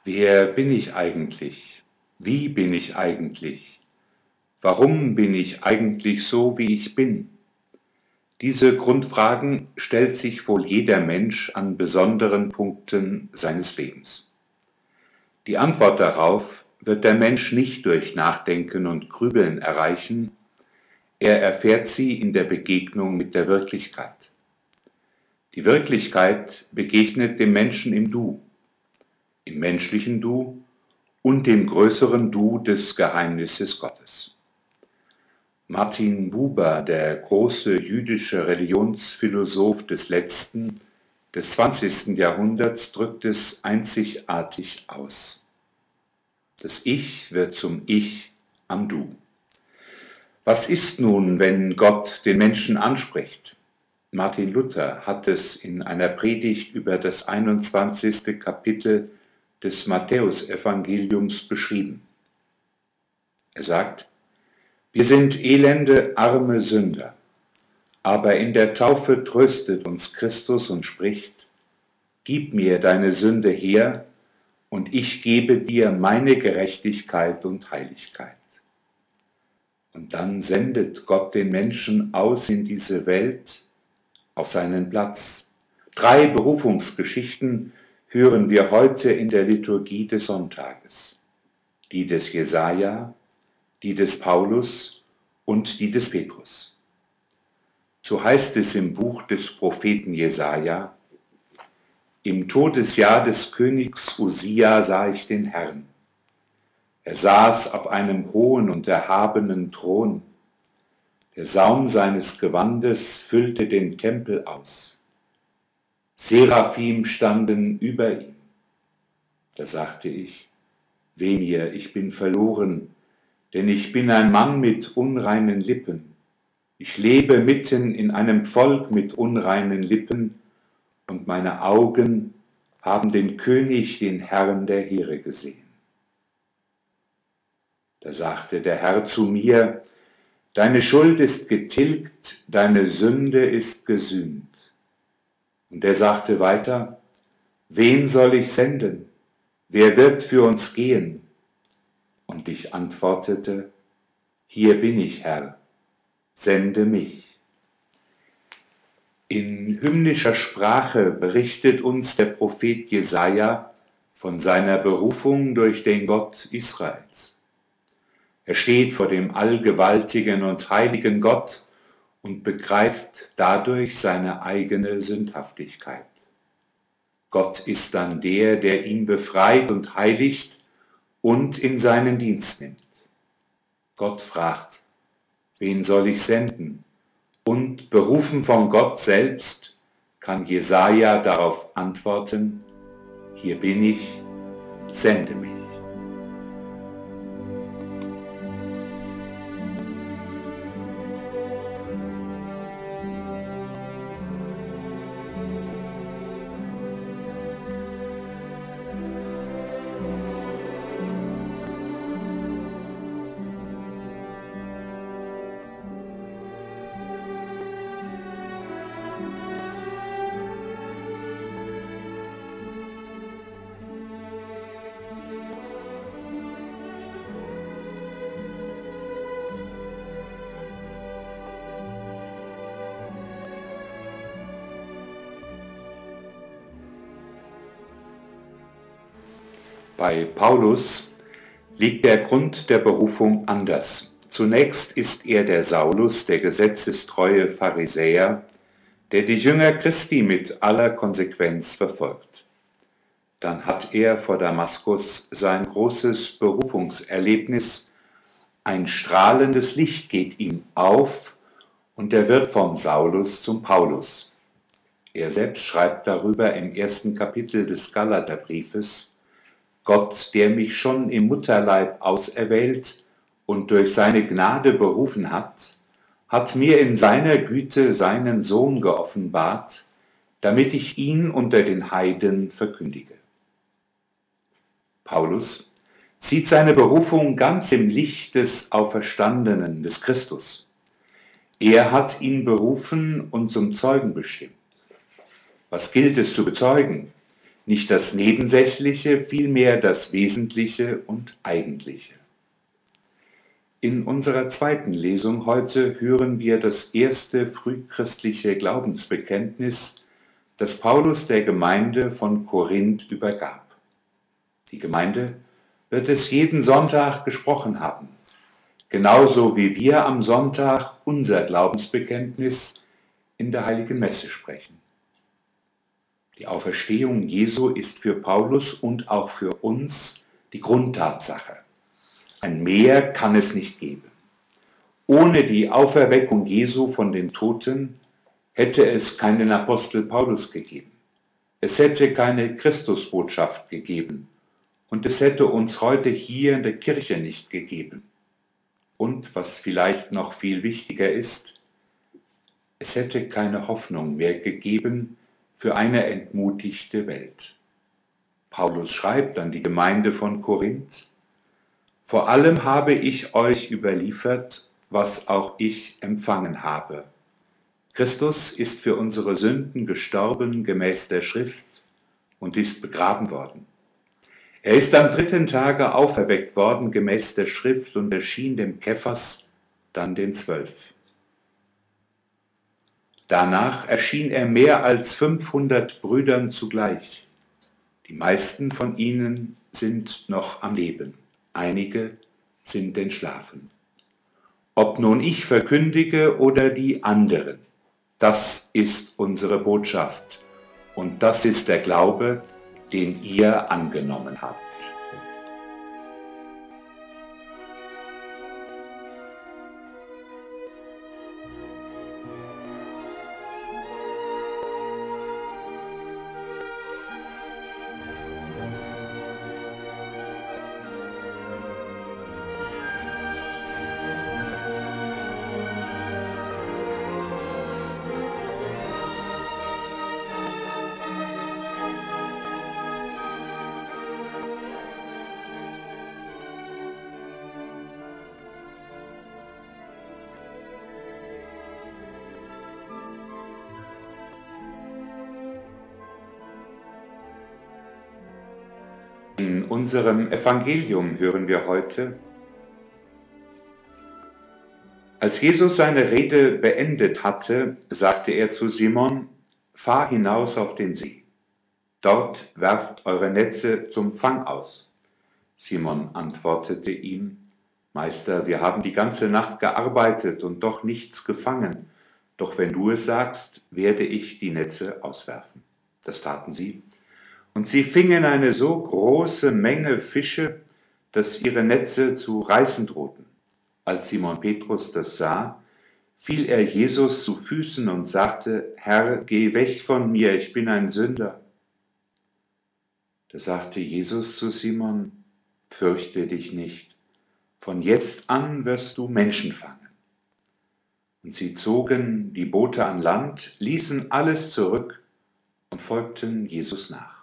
Wer bin ich eigentlich? Wie bin ich eigentlich? Warum bin ich eigentlich so, wie ich bin? Diese Grundfragen stellt sich wohl jeder Mensch an besonderen Punkten seines Lebens. Die Antwort darauf wird der Mensch nicht durch Nachdenken und Grübeln erreichen, er erfährt sie in der Begegnung mit der Wirklichkeit. Die Wirklichkeit begegnet dem Menschen im Du, im menschlichen Du und dem größeren Du des Geheimnisses Gottes. Martin Buber, der große jüdische Religionsphilosoph des 20. Jahrhunderts, drückt es einzigartig aus. Das Ich wird zum Ich am Du. Was ist nun, wenn Gott den Menschen anspricht? Martin Luther hat es in einer Predigt über das 21. Kapitel des Matthäusevangeliums beschrieben. Er sagt: Wir sind elende, arme Sünder, aber in der Taufe tröstet uns Christus und spricht: Gib mir deine Sünde her, und ich gebe dir meine Gerechtigkeit und Heiligkeit. Und dann sendet Gott den Menschen aus in diese Welt, auf seinen Platz. 3 Berufungsgeschichten hören wir heute in der Liturgie des Sonntages: die des Jesaja, die des Paulus und die des Petrus. So heißt es im Buch des Propheten Jesaja: Im Todesjahr des Königs Usia sah ich den Herrn. Er saß auf einem hohen und erhabenen Thron. Der Saum seines Gewandes füllte den Tempel aus. Seraphim standen über ihm. Da sagte ich: Weh mir, ich bin verloren, denn ich bin ein Mann mit unreinen Lippen. Ich lebe mitten in einem Volk mit unreinen Lippen, und meine Augen haben den König, den Herrn der Heere gesehen. Da sagte der Herr zu mir: Deine Schuld ist getilgt, deine Sünde ist gesühnt. Und er sagte weiter: Wen soll ich senden? Wer wird für uns gehen? Und ich antwortete: Hier bin ich, Herr, sende mich. In hymnischer Sprache berichtet uns der Prophet Jesaja von seiner Berufung durch den Gott Israels. Er steht vor dem allgewaltigen und heiligen Gott und begreift dadurch seine eigene Sündhaftigkeit. Gott ist dann der, der ihn befreit und heiligt und in seinen Dienst nimmt. Gott fragt: Wen soll ich senden? Und berufen von Gott selbst kann Jesaja darauf antworten: Hier bin ich, sende mich. Bei Paulus liegt der Grund der Berufung anders. Zunächst ist er der Saulus, der gesetzestreue Pharisäer, der die Jünger Christi mit aller Konsequenz verfolgt. Dann hat er vor Damaskus sein großes Berufungserlebnis. Ein strahlendes Licht geht ihm auf und er wird vom Saulus zum Paulus. Er selbst schreibt darüber im 1. Kapitel des Galaterbriefes: Gott, der mich schon im Mutterleib auserwählt und durch seine Gnade berufen hat, hat mir in seiner Güte seinen Sohn geoffenbart, damit ich ihn unter den Heiden verkündige. Paulus sieht seine Berufung ganz im Licht des Auferstandenen, des Christus. Er hat ihn berufen und zum Zeugen bestimmt. Was gilt es zu bezeugen? nicht das Nebensächliche, vielmehr das Wesentliche und Eigentliche. In unserer zweiten Lesung heute hören wir das erste frühchristliche Glaubensbekenntnis, das Paulus der Gemeinde von Korinth übergab. Die Gemeinde wird es jeden Sonntag gesprochen haben, genauso wie wir am Sonntag unser Glaubensbekenntnis in der Heiligen Messe sprechen. Die Auferstehung Jesu ist für Paulus und auch für uns die Grundtatsache. Ein Mehr kann es nicht geben. Ohne die Auferweckung Jesu von den Toten hätte es keinen Apostel Paulus gegeben. Es hätte keine Christusbotschaft gegeben. Und es hätte uns heute hier in der Kirche nicht gegeben. Und was vielleicht noch viel wichtiger ist, es hätte keine Hoffnung mehr gegeben für eine entmutigte Welt. Paulus schreibt an die Gemeinde von Korinth: Vor allem habe ich euch überliefert, was auch ich empfangen habe. Christus ist für unsere Sünden gestorben gemäß der Schrift und ist begraben worden. Er ist am 3. Tage auferweckt worden gemäß der Schrift und erschien dem Kephas, dann den 12. Danach erschien er mehr als 500 Brüdern zugleich. Die meisten von ihnen sind noch am Leben, einige sind entschlafen. Ob nun ich verkündige oder die anderen, das ist unsere Botschaft und das ist der Glaube, den ihr angenommen habt. In unserem Evangelium hören wir heute: Als Jesus seine Rede beendet hatte, sagte er zu Simon: Fahr hinaus auf den See. Dort werft eure Netze zum Fang aus. Simon antwortete ihm: Meister, wir haben die ganze Nacht gearbeitet und doch nichts gefangen. Doch wenn du es sagst, werde ich die Netze auswerfen. Das taten sie. Und sie fingen eine so große Menge Fische, dass ihre Netze zu reißen drohten. Als Simon Petrus das sah, fiel er Jesus zu Füßen und sagte: Herr, geh weg von mir, ich bin ein Sünder. Da sagte Jesus zu Simon: Fürchte dich nicht, von jetzt an wirst du Menschen fangen. Und sie zogen die Boote an Land, ließen alles zurück und folgten Jesus nach.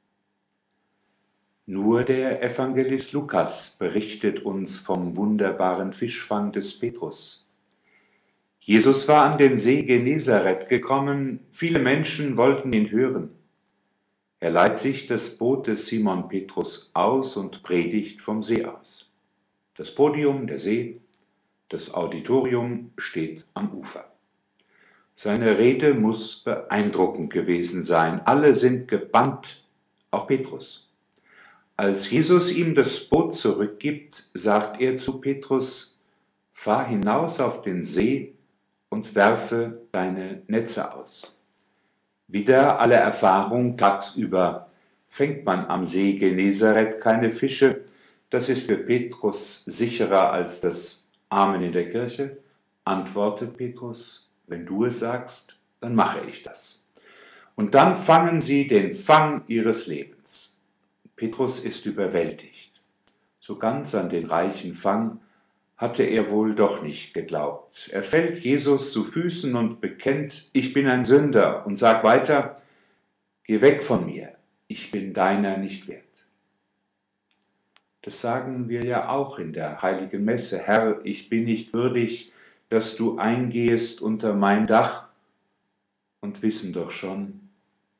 Nur der Evangelist Lukas berichtet uns vom wunderbaren Fischfang des Petrus. Jesus war an den See Genezareth gekommen, viele Menschen wollten ihn hören. Er leiht sich das Boot des Simon Petrus aus und predigt vom See aus. Das Podium, der See, das Auditorium steht am Ufer. Seine Rede muss beeindruckend gewesen sein. Alle sind gebannt, auch Petrus. Als Jesus ihm das Boot zurückgibt, sagt er zu Petrus: Fahr hinaus auf den See und werfe deine Netze aus. Wider alle Erfahrung, tagsüber fängt man am See Genezareth keine Fische. Das ist für Petrus sicherer als das Amen in der Kirche. Antwortet Petrus: Wenn du es sagst, dann mache ich das. Und dann fangen sie den Fang ihres Lebens. Petrus ist überwältigt. So ganz an den reichen Fang hatte er wohl doch nicht geglaubt. Er fällt Jesus zu Füßen und bekennt: Ich bin ein Sünder, und sagt weiter: Geh weg von mir, ich bin deiner nicht wert. Das sagen wir ja auch in der Heiligen Messe: Herr, ich bin nicht würdig, dass du eingehest unter mein Dach, und wissen doch schon,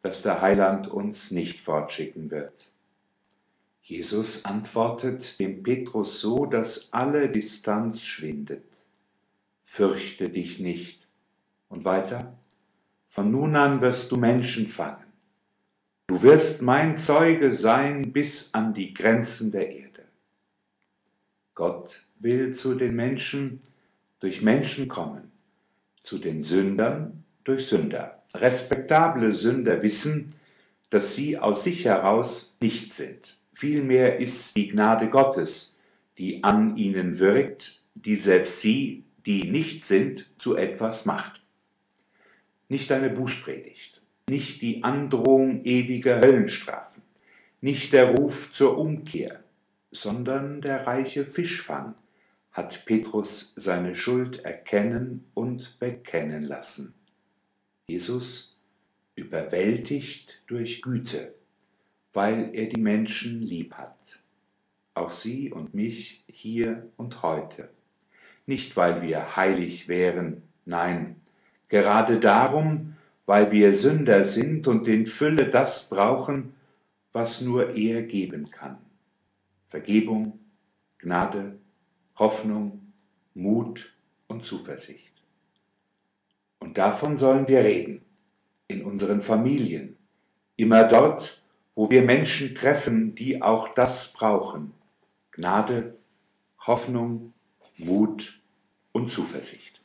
dass der Heiland uns nicht fortschicken wird. Jesus antwortet dem Petrus so, dass alle Distanz schwindet. Fürchte dich nicht. Und weiter, von nun an wirst du Menschen fangen. Du wirst mein Zeuge sein bis an die Grenzen der Erde. Gott will zu den Menschen durch Menschen kommen, zu den Sündern durch Sünder. Respektable Sünder wissen, dass sie aus sich heraus nicht sind. Vielmehr ist die Gnade Gottes, die an ihnen wirkt, die selbst sie, die nicht sind, zu etwas macht. Nicht eine Bußpredigt, nicht die Androhung ewiger Höllenstrafen, nicht der Ruf zur Umkehr, sondern der reiche Fischfang hat Petrus seine Schuld erkennen und bekennen lassen. Jesus überwältigt durch Güte, weil er die Menschen lieb hat, auch sie und mich hier und heute. Nicht, weil wir heilig wären, nein, gerade darum, weil wir Sünder sind und in Fülle das brauchen, was nur er geben kann. Vergebung, Gnade, Hoffnung, Mut und Zuversicht. Und davon sollen wir reden, in unseren Familien, immer dort, wo wir Menschen treffen, die auch das brauchen. Gnade, Hoffnung, Mut und Zuversicht.